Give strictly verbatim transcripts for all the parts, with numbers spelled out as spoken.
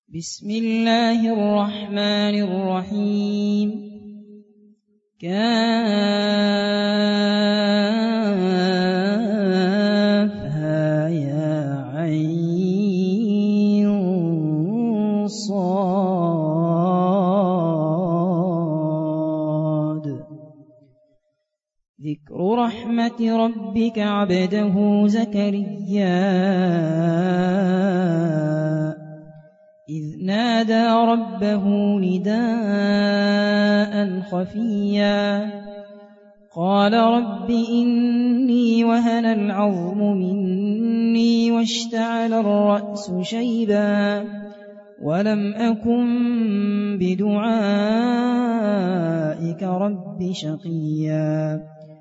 بسم الله الرحمن الرحيم كافها يا عين صاد ذكر رحمة ربك عبده زكريا إذ نادى ربه نداء خفيا قال رب إني وهن العظم مني واشتعل الرأس شيبا ولم أكن بدعائك رب شقيا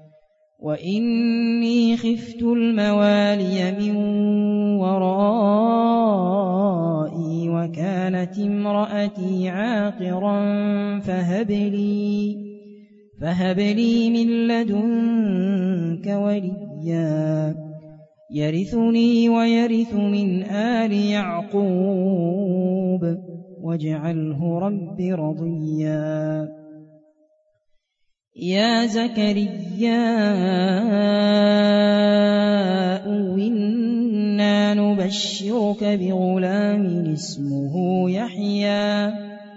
وإني خفت الموالي من ورائي وكانت امرأتي عاقرا فهب لي, فهب لي من لدنك وليا يرثني ويرث من آل يعقوب واجعله رب رضيا يا زكريا إنا نبشرك بغلام اسمه يحيى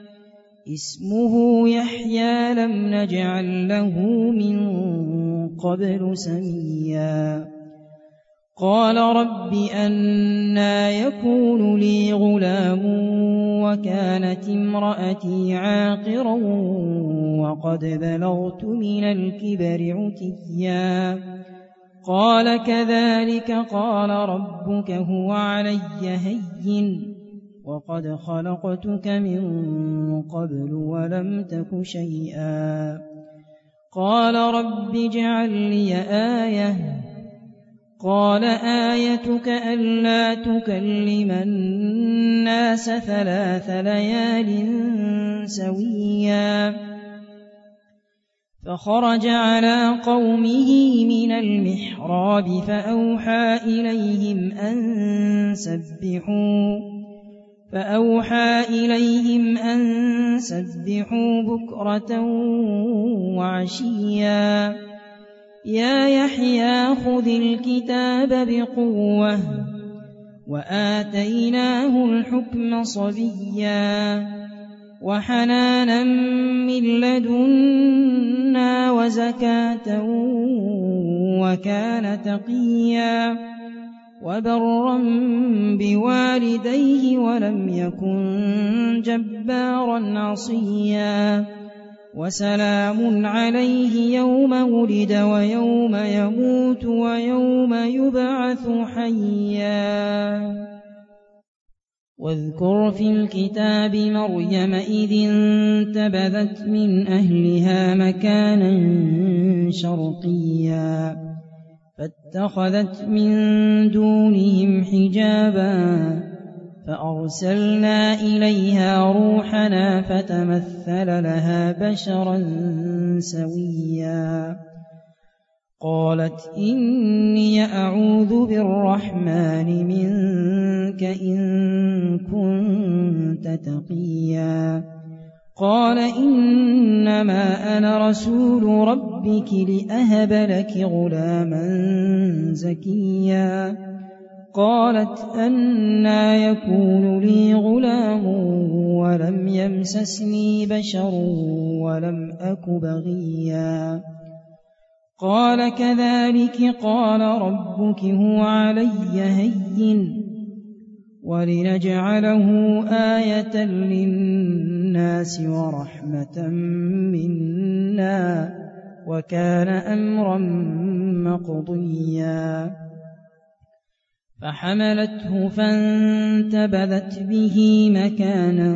اسمه يحيى لم نجعل له من قبل سميا قال رب أنى يكون لي غلام وكانت امرأتي عاقرا وقد بلغت من الكبر عتيا قال كذلك قال ربك هو علي هين وقد خلقتك من قبل ولم تك شيئا قال رب اجعل لي آية قال آيتك ألا تكلم الناس ثلاث ليال سويا فخرج على قومه من المحراب فأوحى إليهم أن سبحوا فأوحى إليهم أن سبحوا بكرة وعشيا يا يحيى خذ الكتاب بقوة وآتيناه الحكم صبيا وحنانا من لدنا وزكاة وكان تقيا وبرا بوالديه ولم يكن جبارا عصيا وسلام عليه يوم ولد ويوم يموت ويوم يبعث حيا واذكر في الكتاب مريم إذ انتبذت من أهلها مكانا شرقيا فاتخذت من دونهم حجابا فأرسلنا إليها روحنا فتمثل لها بشرا سويا قالت إني أعوذ بالرحمن منك إن كنت تقيا قال إنما أنا رسول ربك لأهب لك غلاما زكيا قالت أنى يكون لي غلام ولم يمسسني بشر ولم أك بغيا قال كذلك قال ربك هو علي هين ولنجعله آية للناس ورحمة منا وكان أمرا مقضيا فحملته فانتبذت به مكانا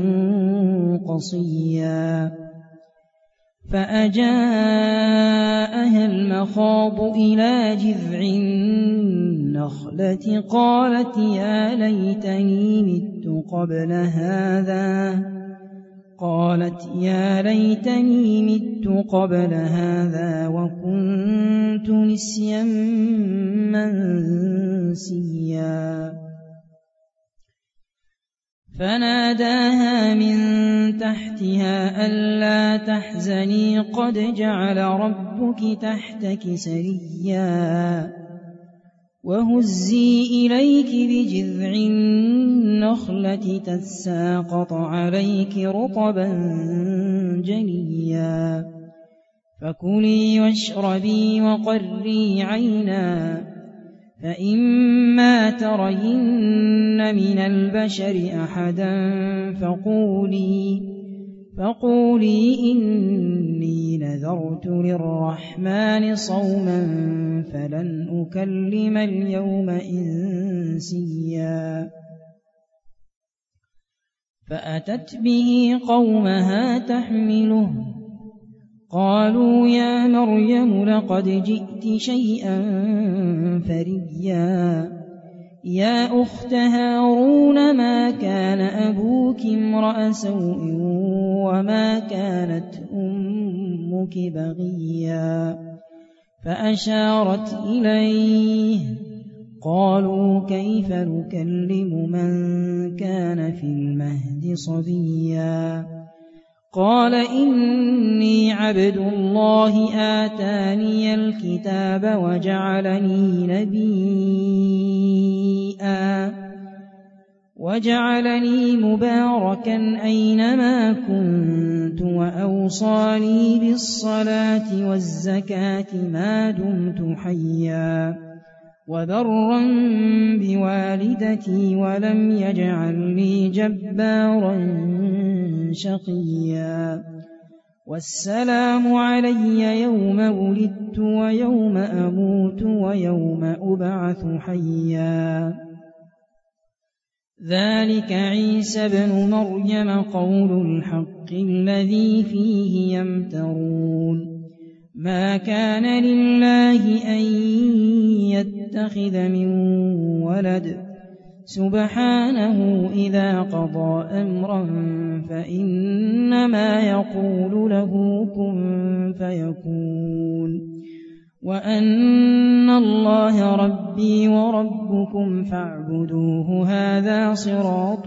قصيا فأجاءها المخاض إلى جذع النخلة قالت يا ليتني مت قبل هذا قالت يا ليتني مت قبل هذا وكنت نسيا منسيا فناداها من تحتها ألا تحزني قد جعل ربك تحتك سريا وهزي إليك بجذع النخلة تساقط عليك رطبا جنيا فكلي واشربي وقري عينا فإما ترين من البشر أحدا فقولي, فقولي إني نذرت للرحمن صوما فلن أكلم اليوم إنسيا فأتت به قومها تحمله قالوا يا مريم لقد جئت شيئا فريا يا أخت هارون ما كان أبوك امرأ سوء وما كانت أمك بغيا فأشارت إليه قالوا كيف نكلم من كان في المهد صبيا قال إني عبد الله آتاني الكتاب وجعلني نبيا وجعلني مباركا أينما كنت وأوصاني بالصلاة والزكاة ما دمت حيا وبرا بوالدتي ولم يجعلني جبارا شقيا والسلام علي يوم ولدت ويوم أموت ويوم أبعث حيا ذلك عيسى بن مريم قول الحق الذي فيه يمترون ما كان لله أن يتخذ من ولد سبحانه إذا قضى أمرا فإنما يقول له كن فيكون وأن الله ربي وربكم فاعبدوه هذا صراط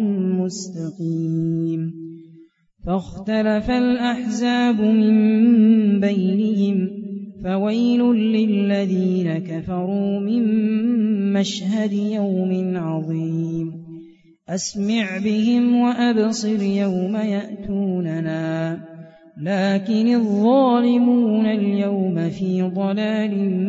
مستقيم فاختلف الأحزاب من بينهم فويل للذين كفروا من مشهد يوم عظيم أسمع بهم وأبصر يوم يأتوننا لكن الظالمون اليوم في ضلال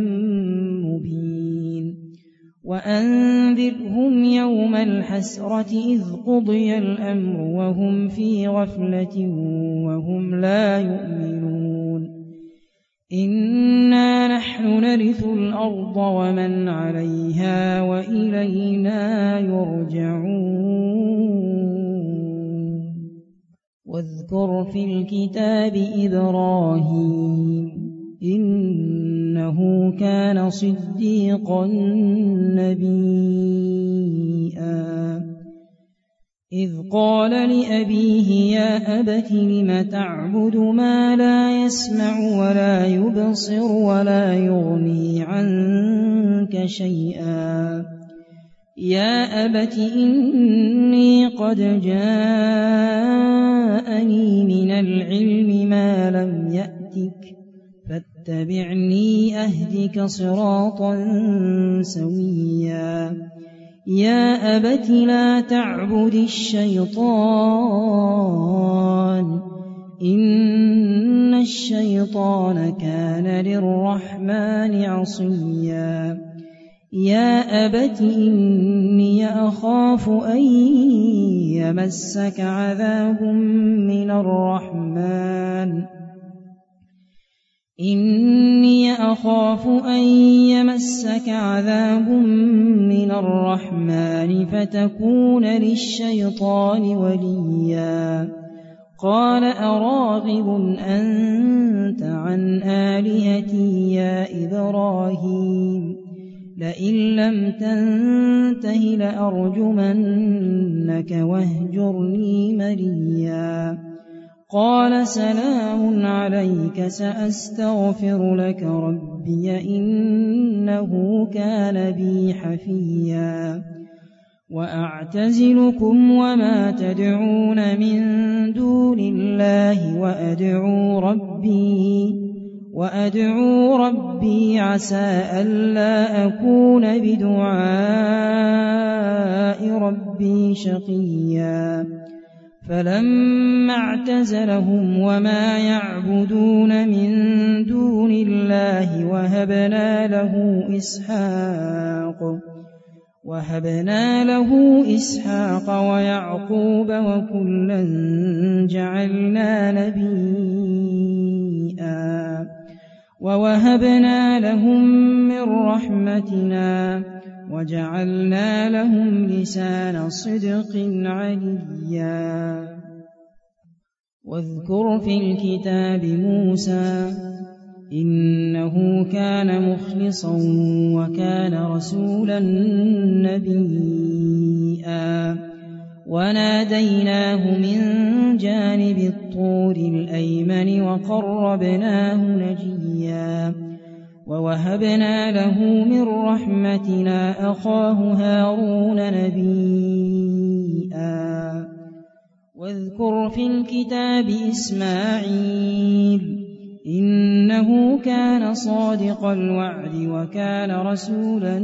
مبين وأنذرهم يوم الحسرة إذ قضي الأمر وهم في غفلة وهم لا يؤمنون إنا نحن نرث الأرض ومن عليها وإلينا يرجعون واذكر في الكتاب إبراهيم إنه كان صديقا نبيا إذ قال لأبيه يا أبت لم تعبد ما لا يسمع ولا يبصر ولا يغني عنك شيئا يا أبت إني قد جاءني من العلم ما لم يأتك فاتبعني أهدك صراطا سويا يا أبت لا تعبد الشيطان إن الشيطان كان للرحمن عصيا يا أبت إني أخاف أن يمسك عذاب من الرحمن إني أخاف أن يمسك عذاب من الرحمن فتكون للشيطان وليا قال أراغب أنت عن آلهتي يا إبراهيم لئن لم تنته لأرجمنك واهجرني مليا قال سلام عليك سأستغفر لك ربي إنه كان بي حفيا وأعتزلكم وما تدعون من دون الله وأدعو ربي وأدعو ربي عسى ألا أكون بدعاء ربي شقيا فلما اعتزلهم وما يعبدون من دون الله وهبنا له إسحاق وهبنا له إسحاق ويعقوب وكلا جعلنا نبيا ووهبنا لهم من رحمتنا وجعلنا لهم لسان صدق عليا واذكر في الكتاب موسى إنه كان مخلصا وكان رسولا نبيا وناديناه من جانب الطور الأيمن وقربناه نجيا ووهبنا له من رحمتنا أخاه هارون نبيا واذكر في الكتاب إسماعيل إنه كان صادق الوعد وكان رسولا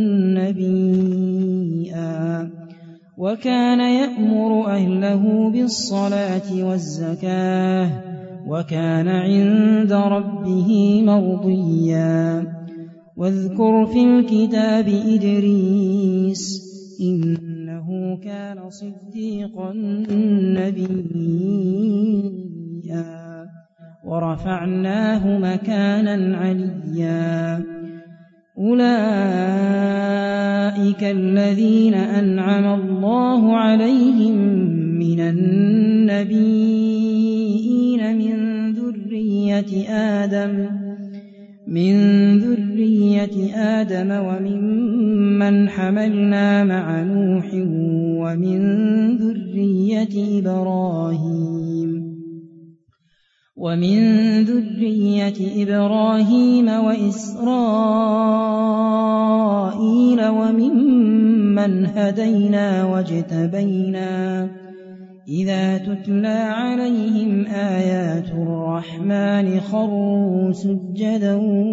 نبيا وكان يأمر أهله بالصلاة والزكاة وكان عند ربه مرضيا واذكر في الكتاب إدريس إنه كان صديقا نبيا ورفعناه مكانا عليا أولئك الذين أنعم الله عليهم من النبيين من ذرية آدم من ذرية آدم وممن حملنا مع نوح ومن ذرية إبراهيم ومن ذرية إبراهيم وإسرائيل وممن هدينا واجتبينا إذا تتلى عليهم آيات الرحمن خروا سجدا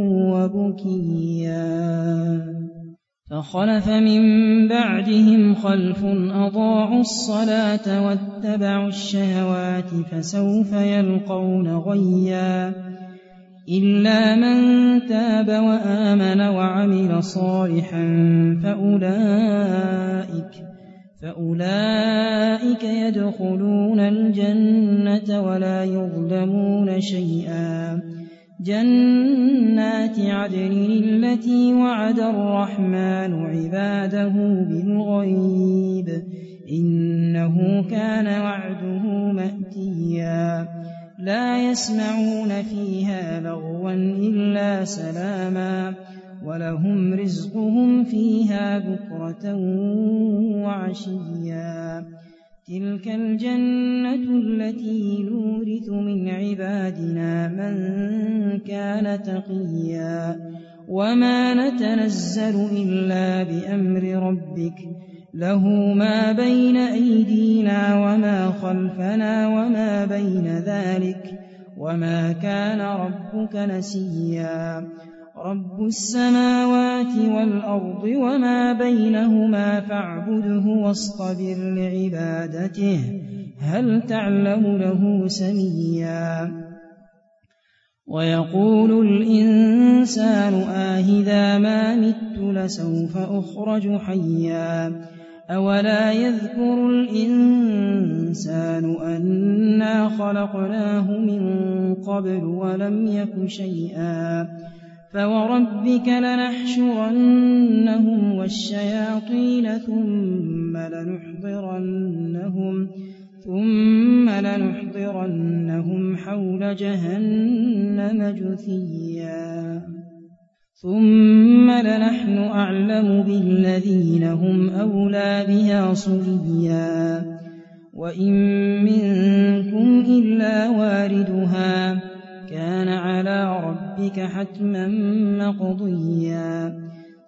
وبكيا فخلف من بعدهم خلف أضاعوا الصلاة واتبعوا الشهوات فسوف يلقون غيا إلا من تاب وآمن وعمل صالحا فأولئك فأولئك يدخلون الجنة ولا يظلمون شيئا جنات عدن التي وعد الرحمن عباده بالغيب إنه كان وعده مأتيا لا يسمعون فيها لغوا إلا سلاما ولهم رزقهم فيها بكرة وعشيا تلك الجنة التي نورث من عبادنا من كان تقيا وما نتنزل إلا بأمر ربك له ما بين أيدينا وما خلفنا وما بين ذلك وما كان ربك نسيا رب السماوات والأرض وما بينهما فاعبده واصطبر لعبادته هل تعلم له سميا ويقول الإنسان آهذا ما مت لسوف أخرج حيا أولا يذكر الإنسان أنا خلقناه من قبل ولم يك شيئا فوربك لنحشرنهم والشياطين ثم لنحضرنهم ثم لنحضرنهم حول جهنم جثيا ثم لنحن أعلم بالذين هم أولى بها صليا وإن منكم إلا واردها كان على ربك حتما مقضيا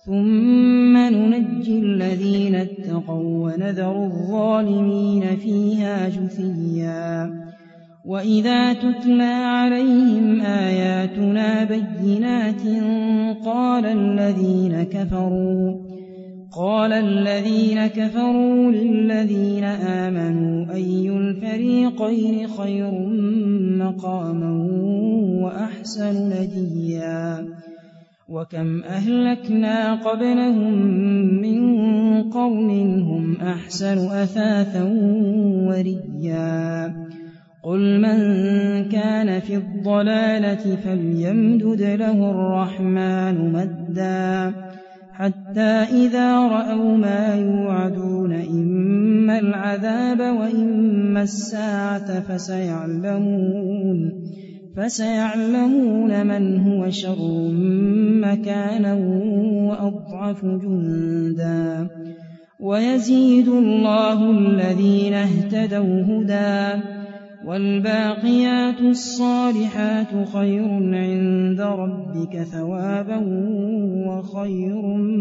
ثم ننجي الذين اتقوا ونذر الظالمين فيها جثيا وإذا تتلى عليهم آياتنا بينات قال الذين كفروا قال الذين كفروا للذين آمنوا أي الفريقين خير مقاما وأحسن نديا وكم أهلكنا قبلهم من قرن هم أحسن أثاثا ورئيا قل من كان في الضلالة فليمدد له الرحمن مدا حتى إذا رأوا ما يوعدون إما العذاب وإما الساعة فسيعلمون فسيعلمون من هو شر مكانا وأضعف جندا ويزيد الله الذين اهتدوا هدى والباقيات الصالحات خير عند ربك ثوابا وخير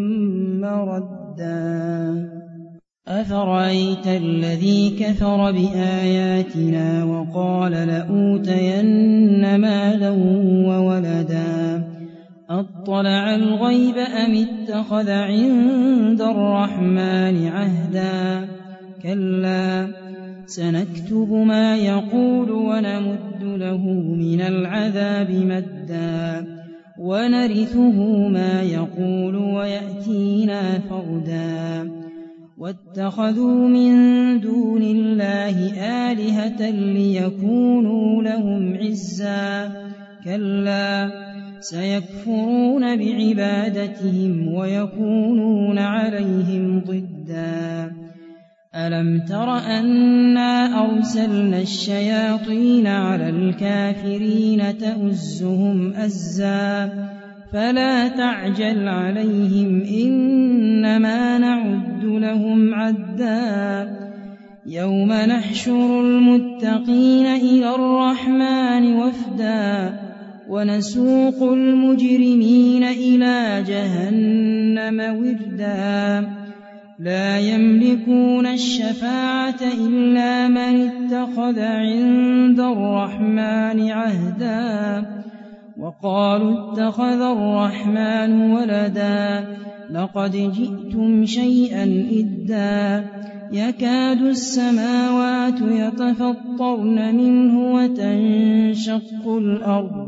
مردا أفرأيت الذي كفر بآياتنا وقال لأوتين مالا وولدا أطلع الغيب أم اتخذ عند الرحمن عهدا كلا سنكتب ما يقول ونمد له من العذاب مدا ونرثه ما يقول ويأتينا فردا واتخذوا من دون الله آلهة ليكونوا لهم عزا كلا سيكفرون بعبادتهم ويكونون عليهم ضدا ألم تر أنا أرسلنا الشياطين على الكافرين تؤزهم أزا فلا تعجل عليهم إنما نعد لهم عدا يوم نحشر المتقين إلى الرحمن وفدا ونسوق المجرمين إلى جهنم وردا لا يملكون الشفاعة إلا من اتخذ عند الرحمن عهدا وقالوا اتخذ الرحمن ولدا لقد جئتم شيئا إدا يكاد السماوات يتفطرن منه وتنشق الأرض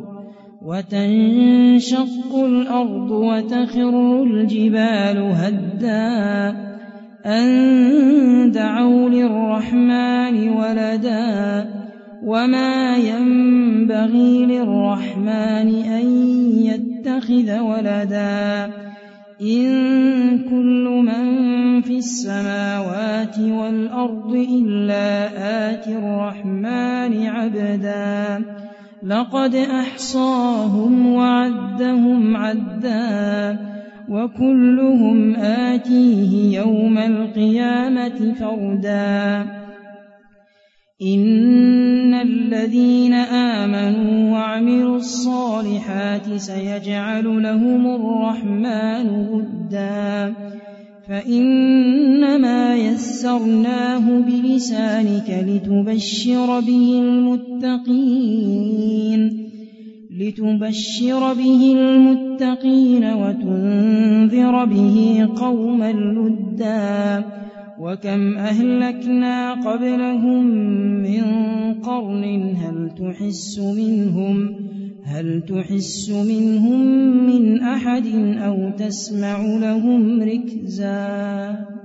وتنشق الأرض وتخر الجبال هدا أن دعوا للرحمن ولدا وما ينبغي للرحمن أن يتخذ ولدا إن كل من في السماوات والأرض إلا آتي الرحمن عبدا لقد أحصاهم وعدهم عدا وكلهم آتيه يوم القيامة فردا إن الذين آمنوا وعملوا الصالحات سيجعل لهم الرحمن ودا فإنما يسرناه بلسانك لتبشر به المتقين لتبشر به المتقين وتنذر به قوما لدا وكم أهلكنا قبلهم من قرن هل تحس منهم هل تحس منهم من أحد أو تسمع لهم ركزا